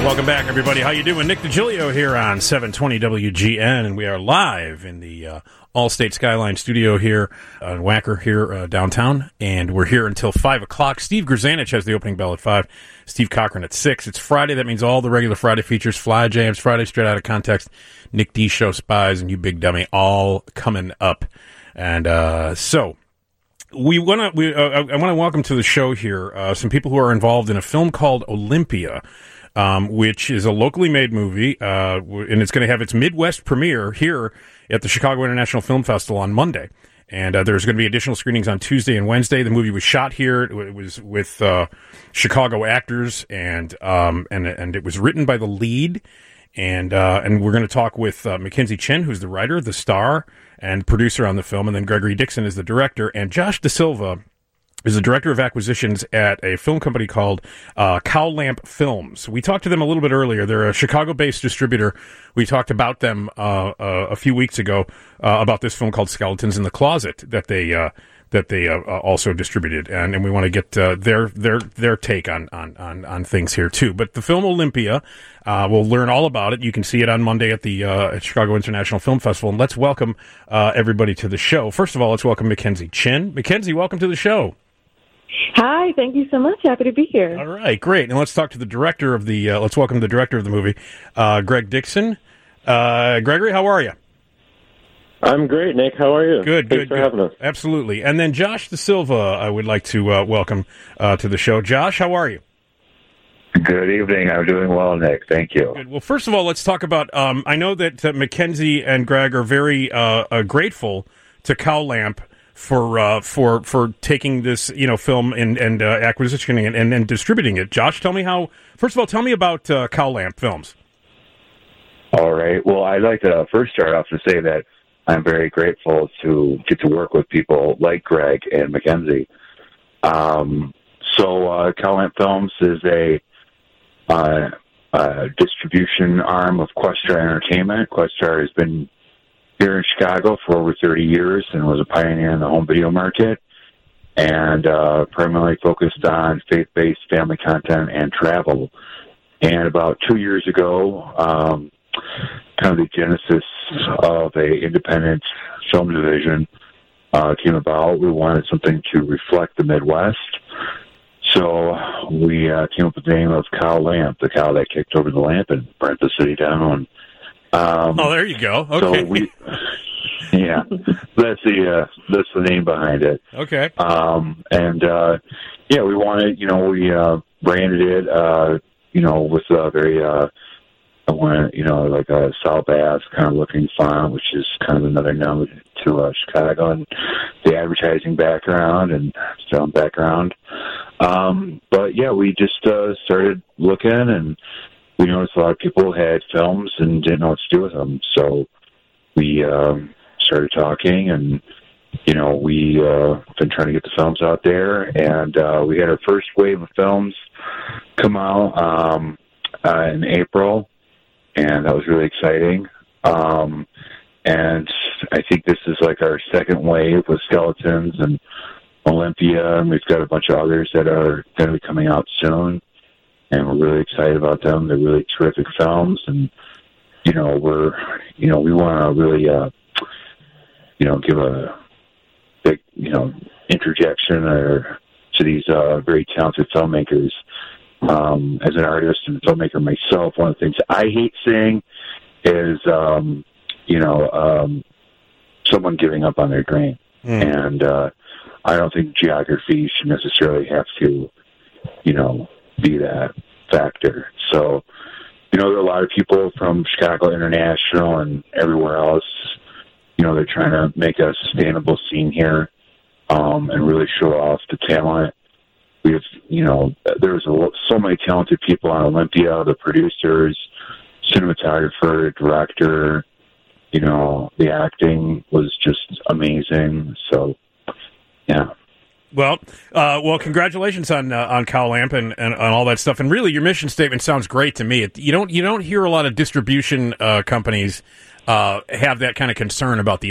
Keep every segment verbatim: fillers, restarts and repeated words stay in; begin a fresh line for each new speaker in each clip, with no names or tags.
Welcome back, everybody. How you doing? Nick DiGilio here on seven twenty W G N, and we are live in the uh, Allstate Skyline studio here uh, in Wacker here uh, downtown, and we're here until five o'clock. Steve Grzanich has the opening bell at five, Steve Cochran at six. It's Friday. That means all the regular Friday features, Fly Jams, Friday Straight Out of Context, Nick D Show, Spies, and You Big Dummy, all coming up. And uh, so... We want to. We, uh, I want to welcome to the show here uh, some people who are involved in a film called Olympia, um, which is a locally made movie, uh, and it's going to have its Midwest premiere here at the Chicago International Film Festival on Monday. And uh, there's going to be additional screenings on Tuesday and Wednesday. The movie was shot here. It was with uh, Chicago actors, and um, and and it was written by the lead. And uh, and we're going to talk with uh, Mackenzie Chen, who's the writer, the star, and producer on the film, and then Gregory Dixon is the director, and Josh De Silva is the director of acquisitions at a film company called uh, Cow Lamp Films. We talked to them a little bit earlier. They're a Chicago-based distributor. We talked about them uh, uh, a few weeks ago uh, about this film called Skeletons in the Closet that they uh, that they uh, also distributed, and, and we want to get uh, their their their take on, on, on, on things here too. But the film Olympia, uh, we'll learn all about it. You can see it on Monday at the uh, at Chicago International Film Festival. And let's welcome uh, everybody to the show. First of all, let's welcome Mackenzie Chen. Mackenzie, welcome to the show.
Hi, thank you so much. Happy to be here.
All right, great. And let's talk to the director of the. Uh, let's welcome the director of the movie, uh, Greg Dixon. Uh, Gregory, how are you?
I'm great, Nick. How are you?
Good,
Thanks
good,
for
good.
having us.
Absolutely. And then Josh De Silva, I would like to uh, welcome uh, to the show. Josh, how are you?
Good evening. I'm doing well, Nick. Thank you.
Good. Well, first of all, let's talk about. Um, I know that uh, Mackenzie and Greg are very uh, uh, grateful to Cow Lamp for uh, for for taking this, you know, film and and uh, acquisitioning it and, and distributing it. Josh, tell me how. First of all, tell me about uh, Cow Lamp Films.
All right. Well, I'd like to first start off to say that I'm very grateful to get to work with people like Greg and Mackenzie. Um, so, uh, Cow Lamp Films is a uh, uh, distribution arm of Questar Entertainment. Questar has been here in Chicago for over thirty years and was a pioneer in the home video market, and uh, primarily focused on faith-based family content and travel. And about two years ago, um, kind of the genesis of a independent film division uh, came about. We wanted something to reflect the Midwest, so we uh, came up with the name of Cow Lamp, the cow that kicked over the lamp and burnt the city down. Um,
oh, there you go. Okay.
So we, yeah, that's the uh, that's the name behind it.
Okay.
Um, and uh, yeah, we wanted, you know, we uh, branded it, uh, you know, with a very, uh, I want, you know, like a South Bass kind of looking font, which is kind of another node to uh, Chicago and the advertising background and film background. Um, but yeah, we just uh, started looking, and we noticed a lot of people had films and didn't know what to do with them. So we um, started talking, and, you know, we uh, been trying to get the films out there. And uh, we had our first wave of films come out um, uh, in April, and that was really exciting. Um, and I think this is like our second wave with Skeletons and Olympia, and we've got a bunch of others that are going to be coming out soon. And we're really excited about them. They're really terrific films, and you know we're, you know, we want to really, uh, you know, give a big, you know, interjection or to these uh, very talented filmmakers. Um, as an artist and filmmaker myself, one of the things I hate seeing is, um, you know, um, someone giving up on their dream, mm. and uh, I don't think geography should necessarily have to, you know, be that factor. So, you know, there are a lot of people from Chicago International and everywhere else, you know, they're trying to make a sustainable scene here, um, and really show off the talent. We have, you know, there's a, so many talented people on Olympia, the producers, cinematographer, director, you know, the acting was just amazing. So, yeah.
Well, uh, well, congratulations on uh, on Cow Lamp and, and, and all that stuff. And really, your mission statement sounds great to me. It, you don't you don't hear a lot of distribution uh, companies uh, have that kind of concern about the art.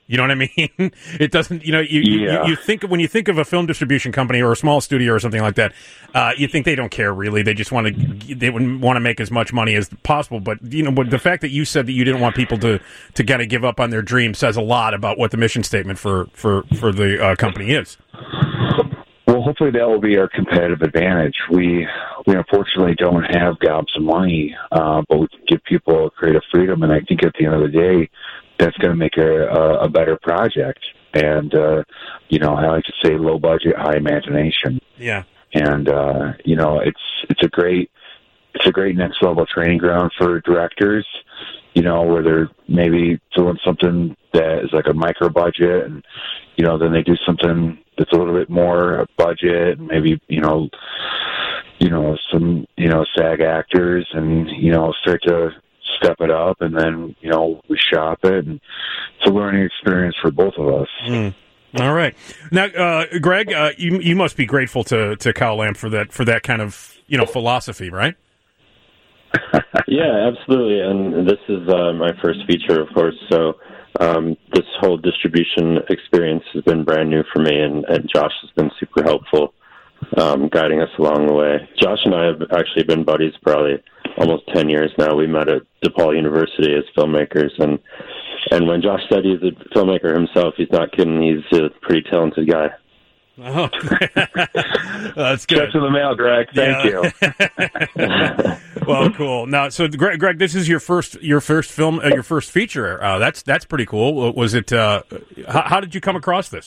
You know what I mean? It doesn't, you know, you,
Yeah.
you, you think, when you think of a film distribution company or a small studio or something like that, uh, you think they don't care really. They just want to, they would want to make as much money as possible. But, you know, but the fact that you said that you didn't want people to, to kind of give up on their dream says a lot about what the mission statement for, for, for the uh, company is.
Well, hopefully that will be our competitive advantage. We, we unfortunately don't have gobs of money, uh, but we can give people creative freedom. And I think at the end of the day, that's going to make a, a, a better project. And, uh, you know, I like to say low budget, high imagination.
Yeah.
And, uh, you know, it's, it's a great, it's a great next level training ground for directors, you know, where they're maybe doing something that is like a micro budget and, you know, then they do something that's a little bit more budget, maybe, you know, you know, some, you know, SAG actors and, you know, start to step it up, and then, you know, we shop it, and it's a learning experience for both of us.
Mm. All right. Now, uh, Greg, uh, you you must be grateful to, to Kyle Lamp for that for that kind of, you know, philosophy, right?
Yeah, absolutely. And this is uh, my first feature, of course, so um, this whole distribution experience has been brand new for me, and, and Josh has been super helpful, um, guiding us along the way. Josh and I have actually been buddies probably almost ten years now. We met at DePaul University as filmmakers, and and when Josh said he's a filmmaker himself, he's not kidding. He's a pretty talented guy.
Oh, that's good.
Check to the mail, Greg. Thank
yeah. you. Well, cool. Now, so Greg, Greg, this is your first your first film, uh, your first feature. Uh, that's that's pretty cool. Was it? Uh, how, how did you come across this?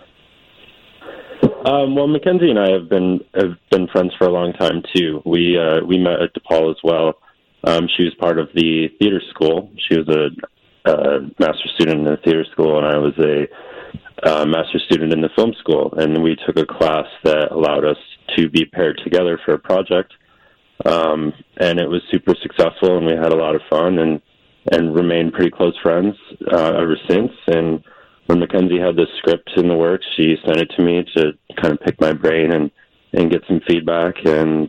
Um, well, Mackenzie and I have been have been friends for a long time too. We uh, we met at DePaul as well. Um, she was part of the theater school. She was a, a master's student in the theater school, and I was a uh, master's student in the film school. And we took a class that allowed us to be paired together for a project. Um, and it was super successful, and we had a lot of fun, and and remained pretty close friends uh, ever since. And when Mackenzie had this script in the works, she sent it to me to kind of pick my brain and, and get some feedback. And,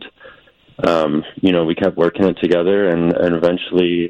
um, you know, we kept working it together, and, and eventually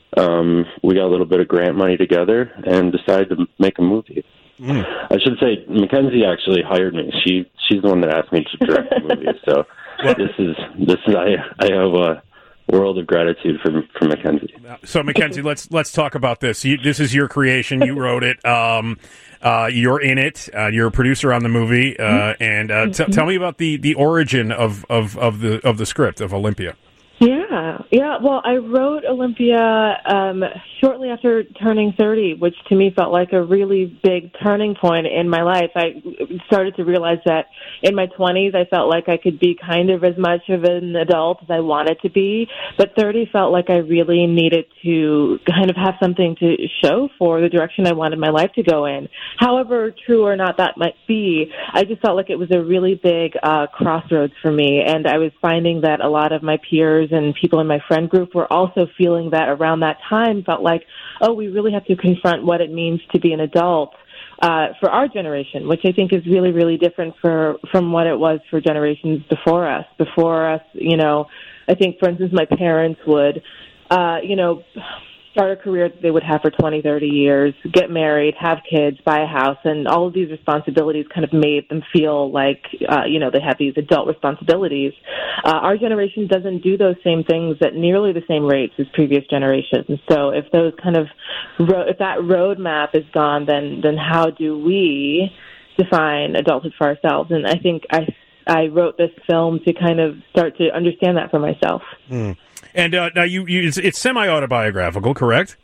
um, we got a little bit of grant money together and decided to make a movie. Mm. I should say Mackenzie actually hired me. She She's the one that asked me to direct the movie. So this is, this is I, I have a world of gratitude for for Mackenzie.
So Mackenzie, let's let's talk about this. You, this is your creation. You wrote it. Um, uh, you're in it. Uh, you're a producer on the movie. Uh, and uh, t- tell me about the, the origin of, of, of the of the script of Olympia.
Yeah, yeah. Well, I wrote Olympia um, shortly after turning thirty, which to me felt like a really big turning point in my life. I started to realize that in my twenties, I felt like I could be kind of as much of an adult as I wanted to be, but thirty felt like I really needed to kind of have something to show for the direction I wanted my life to go in. However true or not that might be, I just felt like it was a really big uh, crossroads for me, and I was finding that a lot of my peers and people in my friend group were also feeling that around that time, felt like, oh, we really have to confront what it means to be an adult uh, for our generation, which I think is really, really different for from what it was for generations before us. Before us, you know, I think, for instance, my parents would, uh, you know, start a career that they would have for twenty, thirty years, get married, have kids, buy a house, and all of these responsibilities kind of made them feel like, uh, you know, they have these adult responsibilities. Uh, our generation doesn't do those same things at nearly the same rates as previous generations. And so if those kind of, ro- if that roadmap is gone, then, then how do we define adulthood for ourselves? And I think I, I wrote this film to kind of start to understand that for myself.
Mm. And uh, now you, you it's, it's semi-autobiographical, correct?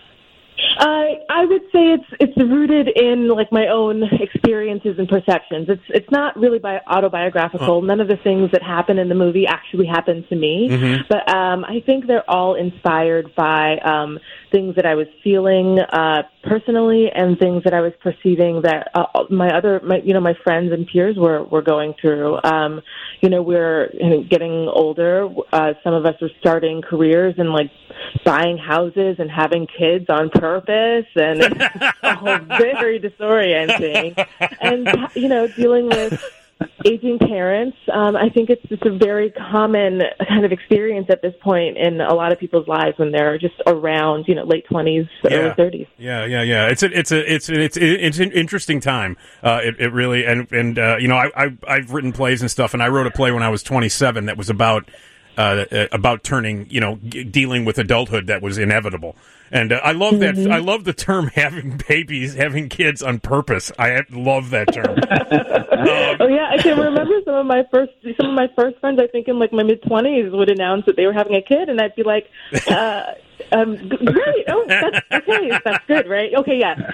Uh, I would say it's it's rooted in like my own experiences and perceptions. It's it's not really bi- autobiographical. Oh. None of the things that happen in the movie actually happened to me, mm-hmm. but um, I think they're all inspired by um, things that I was feeling uh, personally and things that I was perceiving that uh, my other my you know my friends and peers were were going through. Um, you know, we're you know, getting older. Uh, some of us are starting careers and like buying houses and having kids on purpose, and it's all very disorienting. And, you know, dealing with aging parents. Um, I think it's it's a very common kind of experience at this point in a lot of people's lives when they're just around, you know, late twenties,
yeah.
early thirties.
Yeah, yeah, yeah. It's a, it's a, it's it's it's an interesting time. Uh, it, it really and and uh, you know, I, I I've written plays and stuff, and I wrote a play when I was twenty-seven that was about. Uh, about turning, you know, g- dealing with adulthood that was inevitable, and uh, I love mm-hmm. that. I love the term "having babies," having kids on purpose. I love that term. um,
oh yeah, I can remember some of my first, some of my first friends. I think in like my mid twenties would announce that they were having a kid, and I'd be like, uh, um, "Great! Oh, that's okay. That's good, right? Okay, yeah."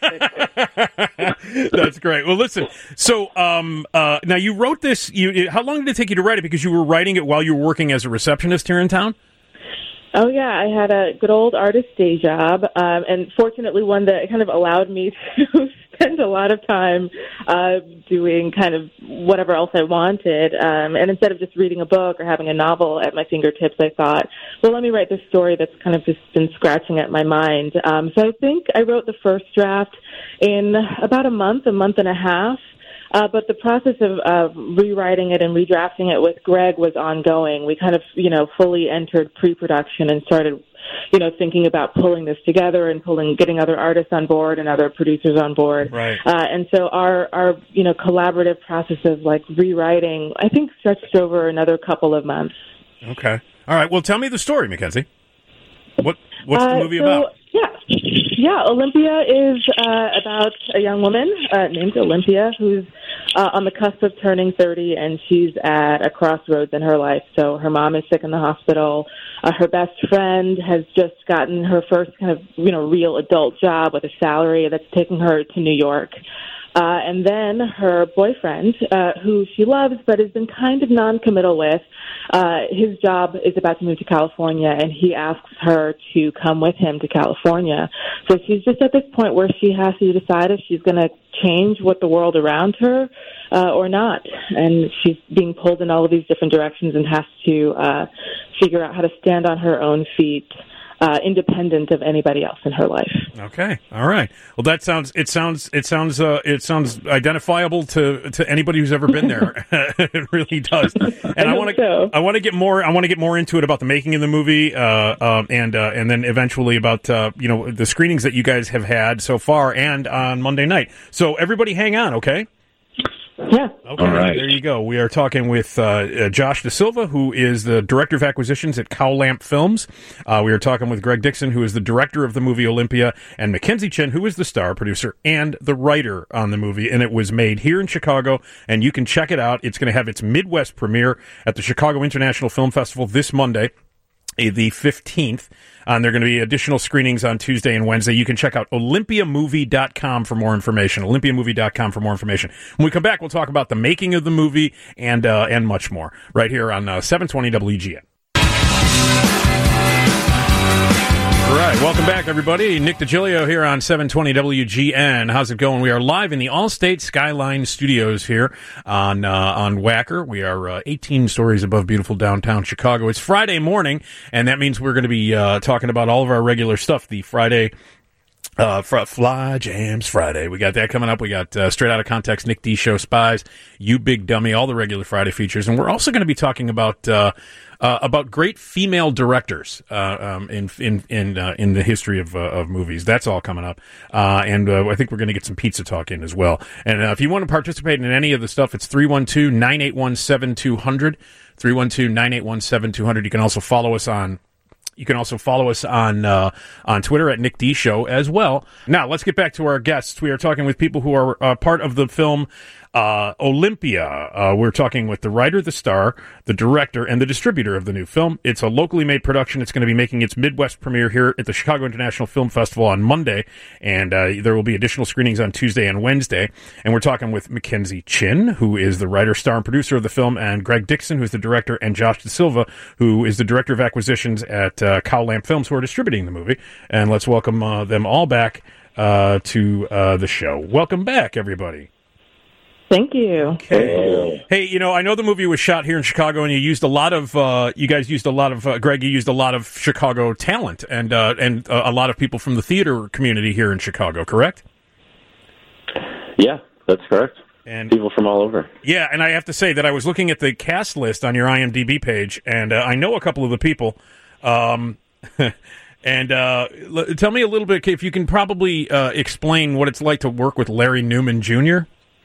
That's great. Well, listen. So um, uh, now you wrote this. You, how long did it take you to write it? Because you were writing it while you were working as a receptionist here in town?
Oh, yeah. I had a good old artist day job, um, and fortunately one that kind of allowed me to spend a lot of time uh, doing kind of whatever else I wanted. Um, and instead of just reading a book or having a novel at my fingertips, I thought, well, let me write this story that's kind of just been scratching at my mind. Um, so I think I wrote the first draft in about a month, a month and a half. Uh, but the process of uh, rewriting it and redrafting it with Greg was ongoing. We kind of, you know, fully entered pre-production and started, you know, thinking about pulling this together and pulling, getting other artists on board and other producers on board.
Right.
Uh, and so our, our, you know, collaborative process of like rewriting, I think, stretched over another couple of months.
Okay. All right. Well, tell me the story, Mackenzie. What What's the
uh,
movie
so,
about?
Yeah. Yeah, Olympia is uh, about a young woman uh, named Olympia who's uh, on the cusp of turning thirty, and she's at a crossroads in her life. So her mom is sick in the hospital. Uh, her best friend has just gotten her first kind of, you know, real adult job with a salary that's taking her to New York. Uh, and then her boyfriend, uh, who she loves but has been kind of non-committal with, uh, his job is about to move to California, and he asks her to come with him to California. So she's just at this point where she has to decide if she's going to change what the world around her uh, or not. And she's being pulled in all of these different directions and has to uh, figure out how to stand on her own feet. Uh, independent of anybody else in her life.
Okay, all right. Well, that sounds it sounds it sounds uh, it sounds identifiable to, to anybody who's ever been there. It really does. And I, I want to so. I want to get more I want to get more into it about the making of the movie, uh, uh, and uh, and then eventually about uh, you know the screenings that you guys have had so far and on Monday night. So everybody, hang on, okay?
Yeah.
Okay,
all right.
There you go. We are talking with uh, uh, Josh DaSilva, who is the Director of Acquisitions at Cowlamp Films. Uh, we are talking with Greg Dixon, who is the director of the movie Olympia, and Mackenzie Chen, who is the star, producer, and the writer on the movie. And it was made here in Chicago, and you can check it out. It's going to have its Midwest premiere at the Chicago International Film Festival this Monday, the fifteenth. And there are going to be additional screenings on Tuesday and Wednesday. You can check out olympia movie dot com for more information, olympia movie dot com for more information. When we come back, we'll talk about the making of the movie and uh, and much more right here on uh, seven twenty W G N. All right, welcome back, everybody. Nick DiGilio here on seven twenty W G N. How's it going? We are live in the Allstate Skyline Studios here on uh, on Wacker. We are uh, eighteen stories above beautiful downtown Chicago. It's Friday morning, and that means we're going to be uh, talking about all of our regular stuff. The Friday uh, fr- Fly Jams Friday. We got that coming up. We got uh, Straight Outta Context, Nick D Show, Spies, You Big Dummy, all the regular Friday features, and we're also going to be talking about. Uh, Uh, about great female directors uh, um, in in in uh, in the history of uh, of movies. That's all coming up, uh, and uh, I think we're going to get some pizza talk in as well. And uh, if you want to participate in any of the stuff, it's three one two, nine eight one, seven two zero zero, three one two, nine eight one, seven two zero zero. You can also follow us on. You can also follow us on uh, on Twitter at Nick D Show as well. Now, let's get back to our guests. We are talking with people who are uh, part of the film uh, Olympia. Uh, we're talking with the writer, the star, the director, and the distributor of the new film. It's a locally made production. It's going to be making its Midwest premiere here at the Chicago International Film Festival on Monday, and uh, there will be additional screenings on Tuesday and Wednesday. And we're talking with Mackenzie Chen, who is the writer, star, and producer of the film, and Greg Dixon, who's the director, and Josh DaSilva, who is the director of acquisitions at uh, Cowlamp Films, who are distributing the movie. And let's welcome uh, them all back uh, to uh, the show. Welcome back, everybody.
Thank you.
Okay. Hey, you know, I know the movie was shot here in Chicago, and you used a lot of, uh, you guys used a lot of, uh, Greg, you used a lot of Chicago talent and uh, and uh, a lot of people from the theater community here in Chicago, correct?
Yeah, that's correct.
And
people from all over.
Yeah, and I have to say that I was looking at the cast list on your I M D B page, and uh, I know a couple of the people. Um, and uh, l- tell me a little bit, if you can probably uh, explain what it's like to work with Larry Newman Junior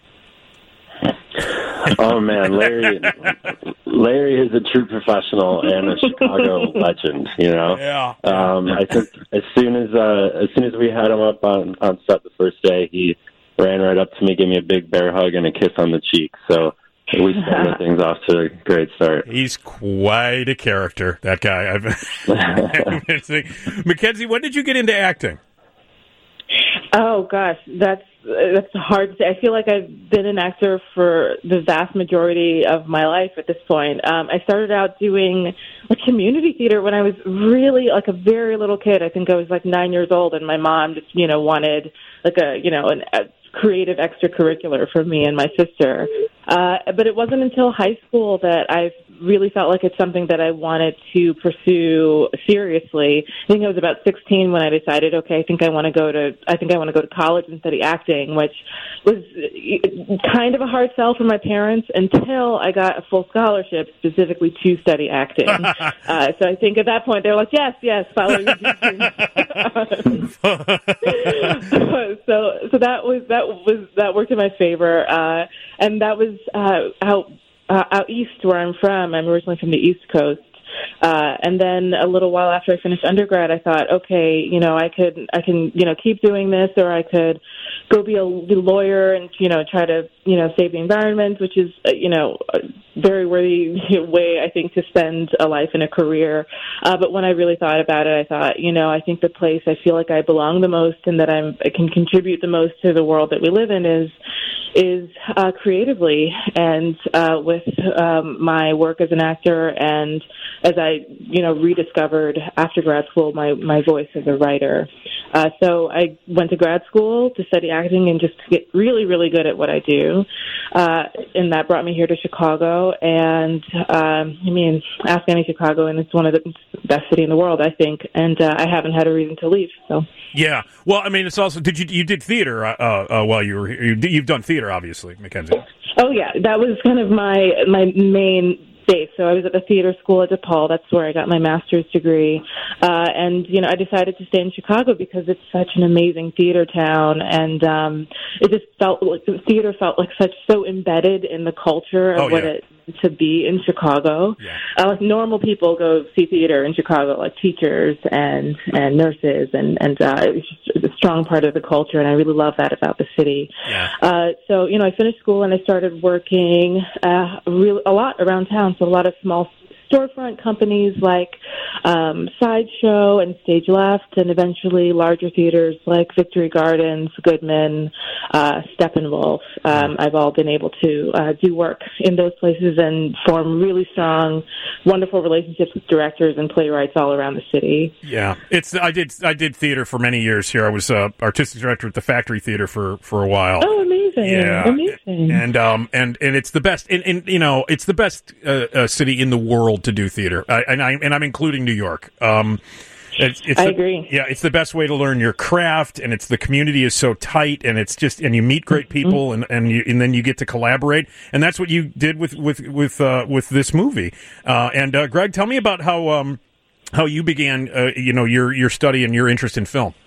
Oh man, Larry! Larry is a true professional and a Chicago legend. You know,
yeah.
Um, I think as soon as uh, as soon as we had him up on, on set the first day, he ran right up to me, gave me a big bear hug and a kiss on the cheek. So we started things off to a great start.
He's quite a character, that guy. I've Mackenzie, when did you get into acting?
Oh gosh, that's that's hard to say. I feel like I've been an actor for the vast majority of my life at this point. Um, I started out doing like community theater when I was really like a very little kid. I think I was like nine years old, and my mom just you know wanted like a you know an, a creative extracurricular for me and my sister. Uh, but it wasn't until high school that I really felt like it's something that I wanted to pursue seriously. I think I was about sixteen when I decided, okay, I think I want to go to, I think I want to go to college and study acting, which was kind of a hard sell for my parents until I got a full scholarship specifically to study acting. uh, so I think at that point they were like, yes, yes, follow your dreams. so, so that was that was that worked in my favor, uh, and that was uh, out uh, out east where I'm from. I'm originally from the East Coast. Uh, and then a little while after I finished undergrad, I thought, okay, you know, I could, I can, you know, keep doing this, or I could go be a lawyer and, you know, try to, you know, save the environment, which is, uh, you know, a very worthy way, I think, to spend a life and a career. Uh, but when I really thought about it, I thought, you know, I think the place I feel like I belong the most and that I'm, I can contribute the most to the world that we live in is, is uh, creatively, and uh, with um, my work as an actor, and as I, you know, rediscovered after grad school my, my voice as a writer. Uh, so I went to grad school to study acting and just to get really, really good at what I do. Uh, and that brought me here to Chicago. And um, I mean, ask any Chicagoan, it's one of the best city in the world, I think. And uh, I haven't had a reason to leave. So.
Yeah. Well, I mean, it's also, did you, you did theater uh, uh, while you were here. You, you've done theater, obviously, Mackenzie.
Oh, yeah. That was kind of my, my main base. So I was at the theater school at DePaul. That's where I got my master's degree. Uh, and, you know, I decided to stay in Chicago because it's such an amazing theater town. And um, it just felt like the theater felt like such so embedded in the culture of
oh,
what
yeah.
it to be in Chicago.
Yeah.
Uh, like normal people go see theater in Chicago, like teachers and, and nurses, and, and uh, it's just a strong part of the culture, and I really love that about the city.
Yeah.
Uh, so, you know, I finished school and I started working uh, real, a lot around town, so a lot of small storefront companies like um, Sideshow and Stage Left, and eventually larger theaters like Victory Gardens, Goodman, uh, Steppenwolf. Um, I've all been able to uh, do work in those places and form really strong, wonderful relationships with directors and playwrights all around the city.
Yeah, it's I did I did theater for many years here. I was uh, artistic director at the Factory Theater for, for a while.
Oh, amazing!
Yeah,
amazing.
And um and, and it's the best. And, and you know, it's the best uh, uh, city in the world to do theater, I, and I and I'm including New York. Um, it's, it's
I
the,
agree.
Yeah, it's the best way to learn your craft, and it's the community is so tight, and it's just and you meet great people, mm-hmm. and and you and then you get to collaborate, and that's what you did with with with uh, with this movie. Uh, and uh, Greg, tell me about how um how you began, uh, you know, your your study and your interest in film.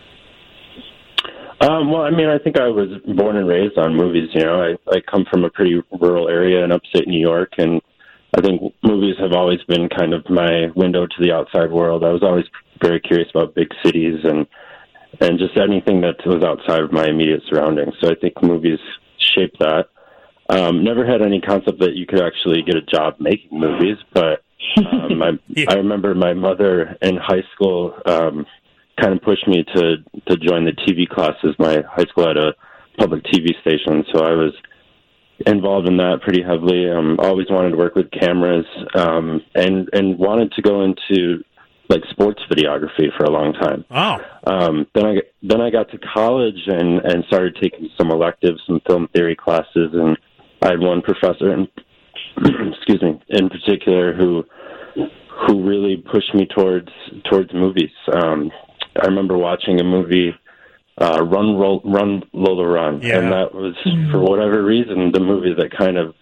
Um, well, I mean, I think I was born and raised on movies. You know, I, I come from a pretty rural area in upstate New York, and I think movies have always been kind of my window to the outside world. I was always very curious about big cities and and just anything that was outside of my immediate surroundings. So I think movies shaped that. Um, never had any concept that you could actually get a job making movies, but um, my, yeah. I remember my mother in high school um, kind of pushed me to, to join the T V classes. My high school had a public T V station, so I was involved in that pretty heavily. Um, always wanted to work with cameras, um, and and wanted to go into like sports videography for a long time.
Oh.
Um, then I then I got to college and, and started taking some electives, some film theory classes, and I had one professor, in, excuse me, in particular who who really pushed me towards towards movies. Um, I remember watching a movie uh, Run, Roll, Run, Lola, Run.
Yeah.
And that was, for whatever reason, the movie that kind of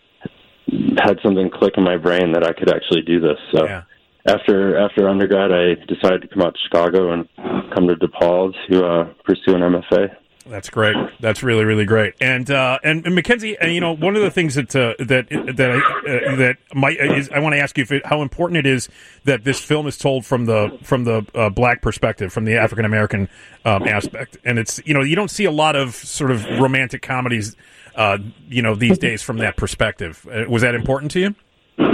had something click in my brain that I could actually do this. So
Yeah.
after after undergrad, I decided to come out to Chicago and come to DePaul to uh, pursue an M F A.
That's great. That's really, really great. And uh, and, and Mackenzie, uh, you know, one of the things that uh, that that I, uh, that might is I want to ask you if it, how important it is that this film is told from the from the uh, black perspective, from the African American um, aspect. And it's, you know, you don't see a lot of sort of romantic comedies, uh, you know, these days from that perspective. Uh, was that important to you?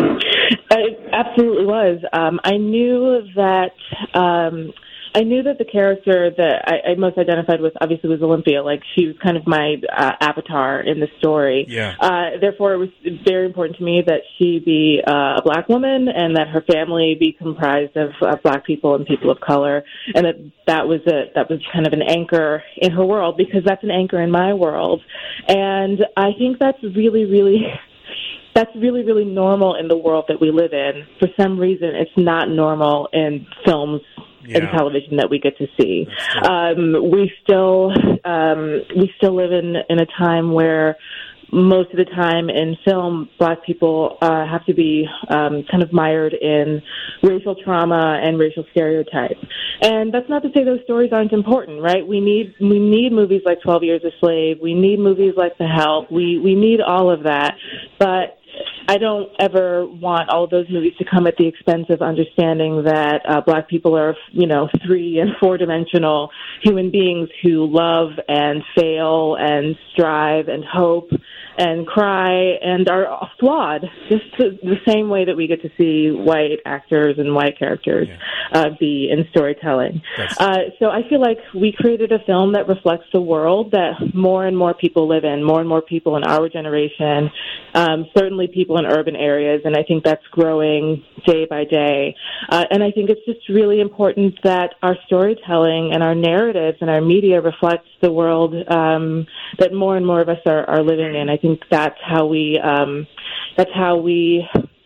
It absolutely was. Um, I knew that. Um, I knew that the character that I, I most identified with obviously was Olympia. Like, she was kind of my uh, avatar in the story.
Yeah.
Uh, therefore, it was very important to me that she be uh, a black woman and that her family be comprised of uh, black people and people of color, and that that was a that was kind of an anchor in her world, because that's an anchor in my world. And I think that's really, really. That's really, really normal in the world that we live in. For some reason, it's not normal in films
Yeah.
and television that we get to see. Um, we still um, we still live in, in a time where most of the time in film, black people uh, have to be um, kind of mired in racial trauma and racial stereotypes. And that's not to say those stories aren't important, right? We need we need movies like twelve Years a Slave. We need movies like The Help. We we need all of that. But I don't ever want all of those movies to come at the expense of understanding that uh, black people are, you know, three and four-dimensional human beings who love and fail and strive and hope and cry and are flawed, just the, the same way that we get to see white actors and white characters
Yeah.
uh, be in storytelling. Uh, so I feel like we created a film that reflects the world that more and more people live in, more and more people in our generation, um, certainly people in urban areas, and I think that's growing day by day. Uh, and I think it's just really important that our storytelling and our narratives and our media reflects the world um, that more and more of us are, are living in. I think that's how we, um, that's how we,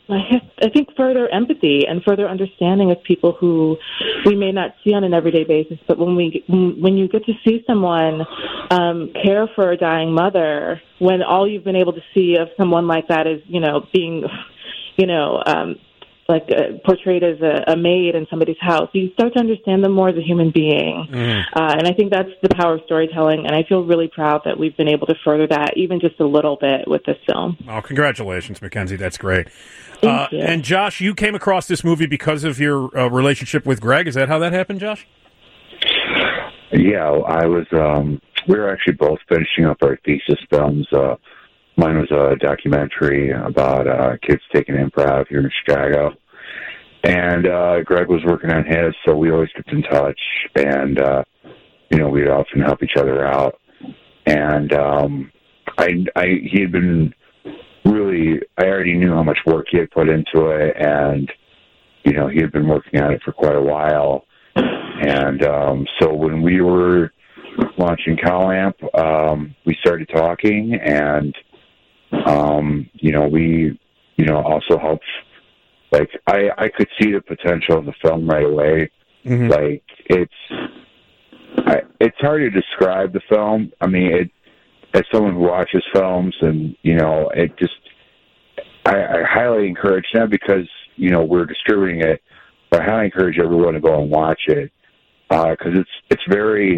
I think, further empathy and further understanding of people who we may not see on an everyday basis. But when we, when you get to see someone um, care for a dying mother, when all you've been able to see of someone like that is, you know, being, you know, um, like uh, portrayed as a, a maid in somebody's house, you start to understand them more as a human being. Mm. Uh, and I think that's the power of storytelling, and I feel really proud that we've been able to further that even just a little bit with this film.
Oh, congratulations, Mackenzie. That's great.
Thank
Uh,
you.
and Josh, you came across this movie because of your uh, relationship with Greg. Is that how that happened, Josh?
Yeah, I was. Um, we were actually both finishing up our thesis films. Uh, mine was a documentary about uh, kids taking improv here in Chicago, and uh, Greg was working on his. So we always kept in touch, and uh, you know, we'd often help each other out. And um, I, I, he had been really. I already knew how much work he had put into it, and you know, he had been working on it for quite a while. And um, so when we were launching CalAmp, um, we started talking, and um, you know, we, you know, also helped. Like, I, I could see the potential of the film right away. Mm-hmm. Like, it's, I, it's hard to describe the film. I mean, it, as someone who watches films, and you know, it just, I, I highly encourage that, because you know, we're distributing it. But I highly encourage everyone to go and watch it, because uh, it's it's very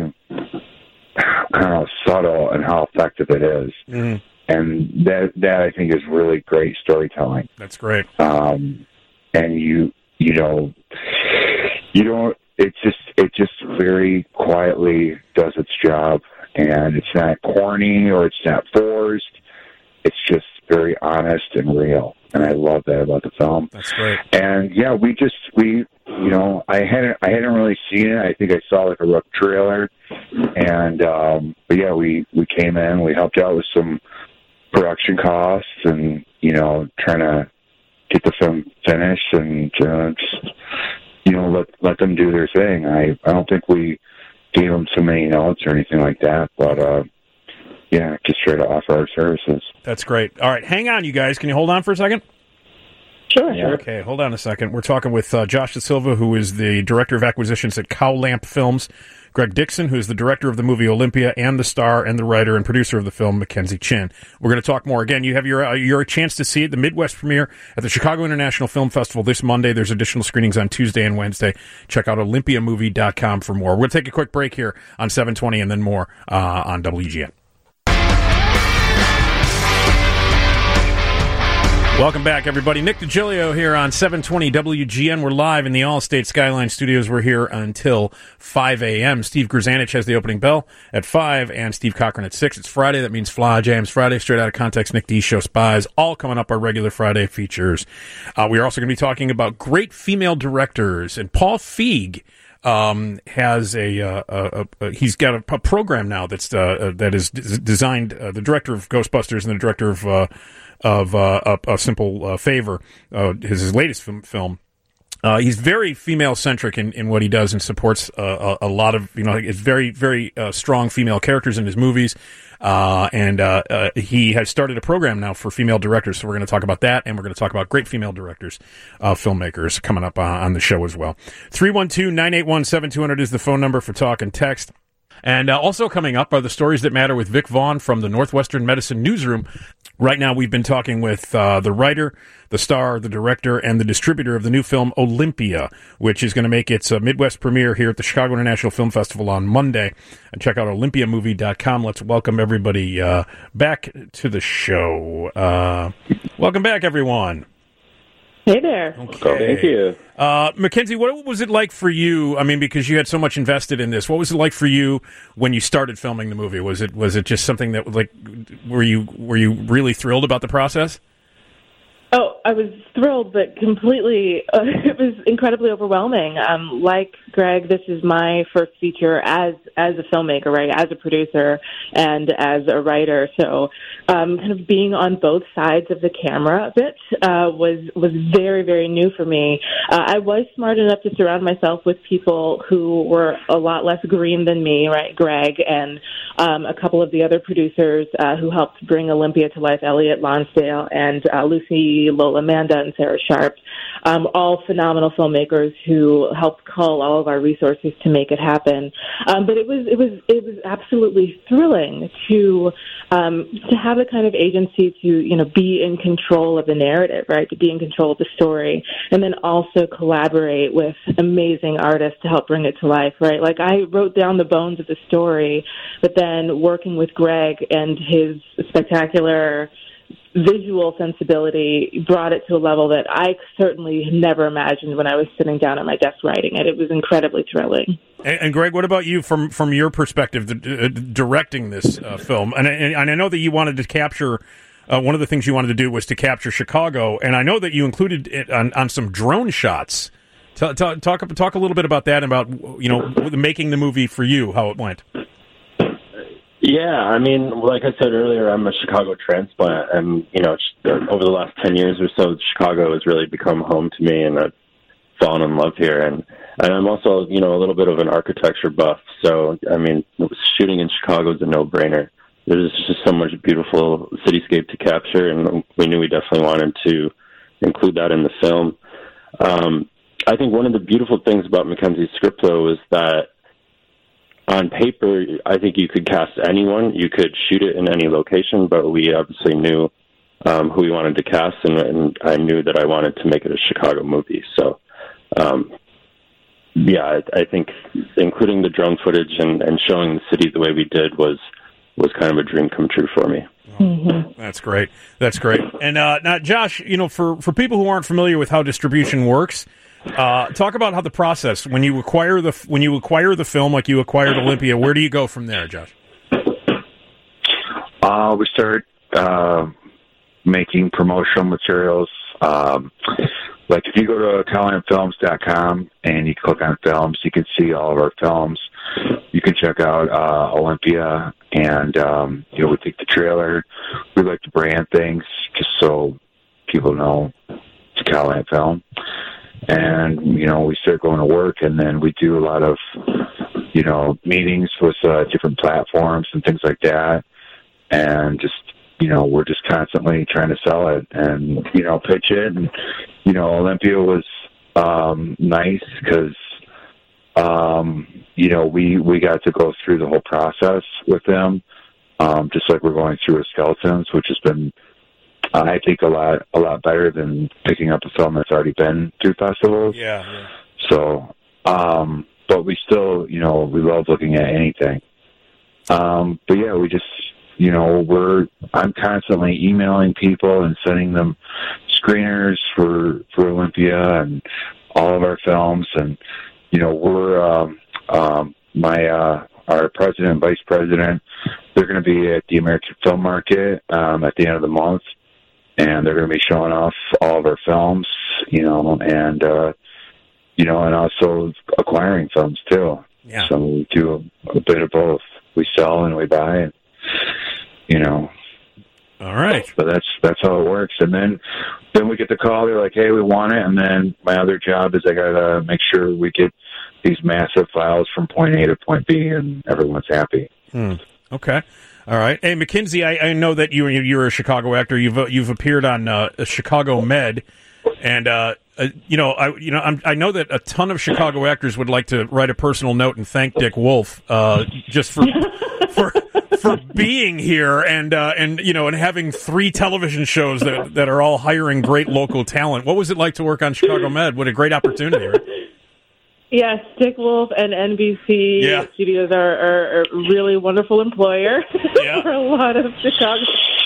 kind of subtle in how effective it is, mm. and that that I think is really great storytelling.
That's great.
Um, and you you know you don't it just it just very quietly does its job, and it's not corny or it's not forced. It's just very honest and real. And I love that about the film.
That's great.
And yeah, we just we you know I hadn't I hadn't really seen it. I think I saw like a rough trailer, and um, but yeah, we we came in, we helped out with some production costs, and you know, trying to get the film finished, and uh, just you know let let them do their thing. I I don't think we gave them so many notes or anything like that, but. uh Yeah, just try to offer our services.
That's great. All right, hang on, you guys. Can you hold on for a second?
Sure.
Yeah.
Okay, hold on a second. We're talking with uh, Josh Da Silva, who is the Director of Acquisitions at Cowlamp Films, Greg Dixon, who is the director of the movie Olympia, and the star and the writer and producer of the film, Mackenzie Chin. We're going to talk more. Again, you have your uh, your chance to see it, the Midwest premiere at the Chicago International Film Festival this Monday. There's additional screenings on Tuesday and Wednesday. Check out olympia movie dot com for more. We're going to take a quick break here on seven twenty and then more uh, on W G N. Welcome back, everybody. Nick DiGilio here on seven twenty W G N. We're live in the Allstate Skyline Studios. We're here until five a.m. Steve Grzanich has the opening bell at five, and Steve Cochran at six. It's Friday. That means Fly Jams Friday. Straight Out of Context, Nick D. Show Spies. All coming up, our regular Friday features. Uh, we are also going to be talking about great female directors. And Paul Feig um, has a, uh, a, a, a he's got a, a program now that's uh, uh, that is d- designed. Uh, the director of Ghostbusters and the director of uh, of uh, a, a Simple uh, Favor, uh, his, his latest film. film. Uh, he's very female-centric in, in what he does and supports uh, a, a lot of, you know, it's very, very uh, strong female characters in his movies. Uh, and uh, uh, he has started a program now for female directors, so we're going to talk about that, and we're going to talk about great female directors, uh, filmmakers, coming up uh, on the show as well. three one two, nine eight one, seven two zero zero is the phone number for talk and text. And uh, also coming up are the stories that matter with Vic Vaughn from the Northwestern Medicine Newsroom. Right now, we've been talking with uh, the writer, the star, the director, and the distributor of the new film Olympia, which is going to make its uh, Midwest premiere here at the Chicago International Film Festival on Monday. And check out olympia movie dot com. Let's welcome everybody uh, back to the show. Uh, welcome back, everyone.
Hey there.
Okay. Thank you.
Uh, Mackenzie, what was it like for you? I mean, because you had so much invested in this, what was it like for you when you started filming the movie? Was it was it just something that, like, were you were you really thrilled about the process?
Oh, I was thrilled, but completely, uh, it was incredibly overwhelming. Um, like Greg, this is my first feature as as a filmmaker, right, as a producer and as a writer. So um, kind of being on both sides of the camera a bit uh, was, was very, very new for me. Uh, I was smart enough to surround myself with people who were a lot less green than me, right, Greg, and um, a couple of the other producers uh, who helped bring Olympia to life, Elliot Lonsdale and uh, Lucy Lola Manda and Sarah Sharp, um, all phenomenal filmmakers who helped cull all of our resources to make it happen. Um, but it was it was it was absolutely thrilling to um, to have the kind of agency to you know be in control of the narrative, right? To be in control of the story, and then also collaborate with amazing artists to help bring it to life, right? Like I wrote down the bones of the story, but then working with Greg and his spectacular visual sensibility brought it to a level that I certainly never imagined when I was sitting down at my desk writing it. It was incredibly thrilling.
And, and Greg, what about you from from your perspective, the, uh, directing this uh, film? And, and, and I know that you wanted to capture, uh, one of the things you wanted to do was to capture Chicago, and I know that you included it on, on some drone shots. Talk, talk, talk, talk a little bit about that and about, you know, making the movie for you, how it went.
Yeah, I mean, like I said earlier, I'm a Chicago transplant, and, you know, over the last ten years or so, Chicago has really become home to me, and I've fallen in love here. And, and I'm also, you know, a little bit of an architecture buff, so, I mean, shooting in Chicago is a no-brainer. There's just so much beautiful cityscape to capture, and we knew we definitely wanted to include that in the film. Um, I think one of the beautiful things about Mackenzie's script, though, is that on paper, I think you could cast anyone. You could shoot it in any location, but we obviously knew um, who we wanted to cast, and, and I knew that I wanted to make it a Chicago movie. So, um, yeah, I, I think including the drone footage and, and showing the city the way we did was was kind of a dream come true for me.
Mm-hmm.
That's great. That's great. And uh, now, Josh, you know, for, for people who aren't familiar with how distribution works, Uh, talk about how the process when you acquire the when you acquire the film, like you acquired Olympia. Where do you go from there, Josh?
Uh, we start uh, making promotional materials. Um, like if you go to talent films dot com and you click on films, you can see all of our films. You can check out uh, Olympia, and um, you know we take the trailer. We like to brand things just so people know it's a Talent Film. And, you know, we start going to work, and then we do a lot of, you know, meetings with uh, different platforms and things like that. And just, you know, we're just constantly trying to sell it and, you know, pitch it and you know, Olympia was um, nice because, um, you know, we, we got to go through the whole process with them, um, just like we're going through with Skeletons, which has been, I think, a lot a lot better than picking up a film that's already been through festivals.
Yeah. yeah.
So, um, but we still, you know, we love looking at anything. Um, but yeah, we just, you know, we're, I'm constantly emailing people and sending them screeners for, for Olympia and all of our films. And, you know, we're, um, um, my, uh, our president and vice president, they're going to be at the American Film Market, um, at the end of the month. And they're going to be showing off all of our films, you know, and, uh, you know, and also acquiring films too.
Yeah.
So we do a, a bit of both. We sell and we buy, and you know.
All right.
But that's that's how it works. And then then we get the call. They're like, "Hey, we want it." And then my other job is I gotta make sure we get these massive files from point A to point B, and everyone's happy.
Hmm. Okay. All right. Hey, Mackenzie, I, I know that you you're a Chicago actor. You've you've appeared on uh, Chicago Med, and uh, uh, you know I you know I'm, I know that a ton of Chicago actors would like to write a personal note and thank Dick Wolf uh, just for for for being here and uh, and you know and having three television shows that that are all hiring great local talent. What was it like to work on Chicago Med? What a great opportunity, right?
Yes, Dick Wolf and N B C
yeah.
Studios are, are, are a really wonderful employer
yeah.
for a lot of Chicago.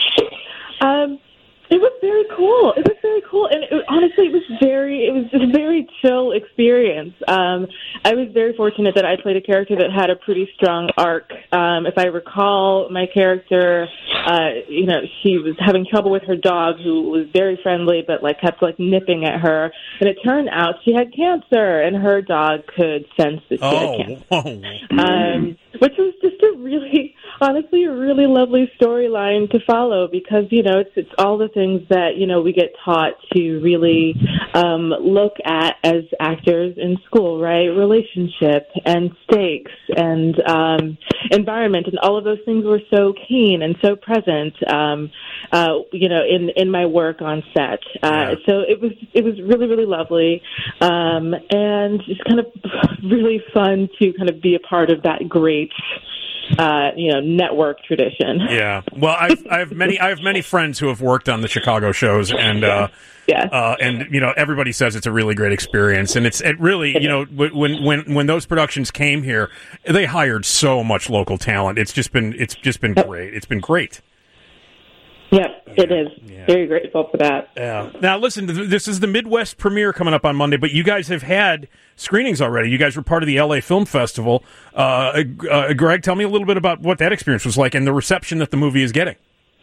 Um, it was very cool. It was very cool, and it, honestly, it was very, it was just a very chill experience. Um, I was very fortunate that I played a character that had a pretty strong arc. Um, if I recall, my character, uh, you know, she was having trouble with her dog, who was very friendly, but like kept like nipping at her. And it turned out she had cancer, and her dog could sense that she
oh,
had cancer.
Whoa.
Um, which was just a really, honestly, a really lovely storyline to follow because, you know, it's it's all the things that, you know, we get taught to really um, look at as actors in school, right? Relationship and stakes and um, environment, and all of those things were so keen and so present, um, uh, you know, in, in my work on set. Uh,
Yeah.
So it was it was really, really lovely, um, and just kind of really fun to kind of be a part of that great, uh, you know, network tradition.
Yeah. Well, I've, I have many I have many friends who have worked on the Chicago shows, and uh,
yeah,
uh, and you know, everybody says it's a really great experience, and it's it really, you know, when when when those productions came here, they hired so much local talent. It's just been it's just been great. It's been great.
Yep,
Yeah,
it is.
yeah.
Very grateful for that.
Yeah. Now, listen, th- this is the Midwest premiere coming up on Monday, but you guys have had screenings already. You guys were part of the L A Film Festival. Uh, uh, Greg, tell me a little bit about what that experience was like and the reception that the movie is getting.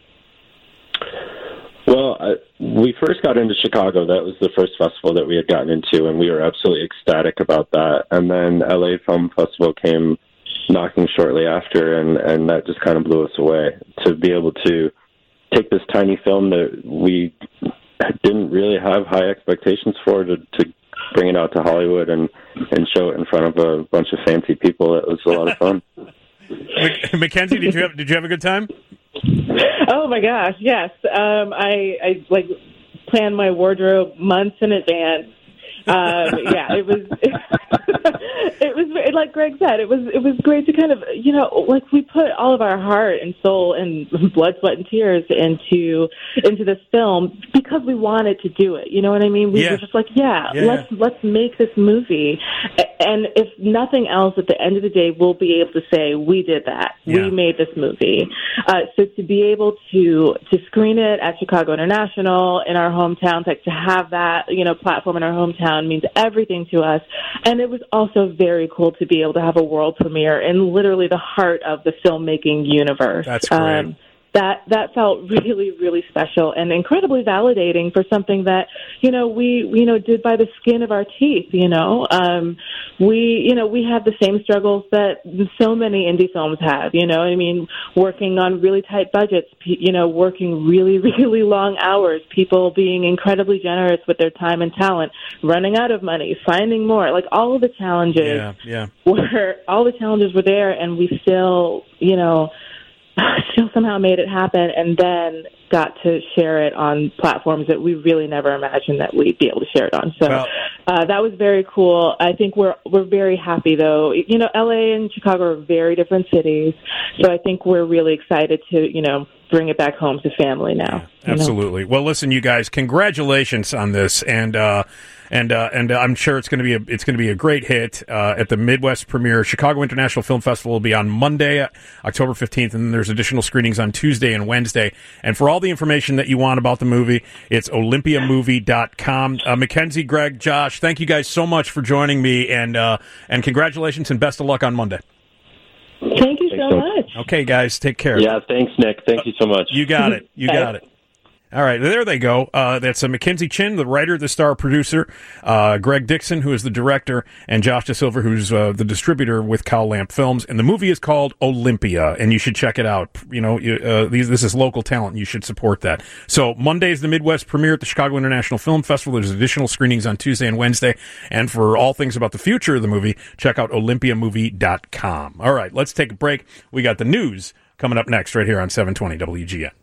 Well, I, we first got into Chicago. That was the first festival that we had gotten into, and we were absolutely ecstatic about that. And then L A Film Festival came knocking shortly after, and, and that just kind of blew us away. To be able to take this tiny film that we didn't really have high expectations for to, to bring it out to Hollywood and, and show it in front of a bunch of fancy people, it was a lot of fun.
Mackenzie, did you have did you have a good time?
Oh my gosh, yes. Um, I, I like planned my wardrobe months in advance. Um, yeah, it was. It, it was like Greg said. It was. It was great to kind of, you know, like we put all of our heart and soul and blood, sweat, and tears into into this film because we wanted to do it. You know what I mean? We
Yeah.
were just like, yeah,
Yeah.
let's let's make this movie. And if nothing else, at the end of the day, we'll be able to say we did that.
Yeah.
We made this movie. Uh, so to be able to to screen it at Chicago International in our hometown, like to have that, you know, platform in our hometown means everything to us. And it was also very cool to be able to have a world premiere in literally the heart of the filmmaking universe.
That's great.
Um, that that felt really, really special and incredibly validating for something that, you know, we, you know, did by the skin of our teeth, you know. Um, we, you know, we have the same struggles that so many indie films have, you know. I mean, working on really tight budgets, you know, working really, really long hours, people being incredibly generous with their time and talent, running out of money, finding more, like all of the challenges
Yeah, yeah.
were, all the challenges were there, and we still, you know, still somehow made it happen, and then got to share it on platforms that we really never imagined that we'd be able to share it on. So
well,
uh, that was very cool. I think we're we're very happy, though. You know, L A and Chicago are very different cities, so I think we're really excited to, you know, bring it back home to family now.
Yeah, absolutely. You know? Well, listen, you guys, congratulations on this, and uh, and uh, and uh, I'm sure it's going to be a it's going to be a great hit uh, at the Midwest premiere. Chicago International Film Festival will be on Monday, October fifteenth, and then there's additional screenings on Tuesday and Wednesday. And for all the information that you want about the movie, it's olympia movie dot com. Uh, Mackenzie, Greg, Josh, thank you guys so much for joining me, and uh, and congratulations and best of luck on Monday.
Thank you so much.
Okay, guys, take care.
Yeah, thanks, Nick. Thank you so much.
You got it. You got it. All right, there they go. Uh, that's uh, Mackenzie Chin, the writer, the star producer, uh, Greg Dixon, who is the director, and Josh DeSilva, who's uh, the distributor with Cow Lamp Films. And the movie is called Olympia, and you should check it out. You know, uh, these, this is local talent, and you should support that. So Monday is the Midwest premiere at the Chicago International Film Festival. There's additional screenings on Tuesday and Wednesday. And for all things about the future of the movie, check out olympia movie dot com. All right, let's take a break. We got the news coming up next right here on seven twenty W G N.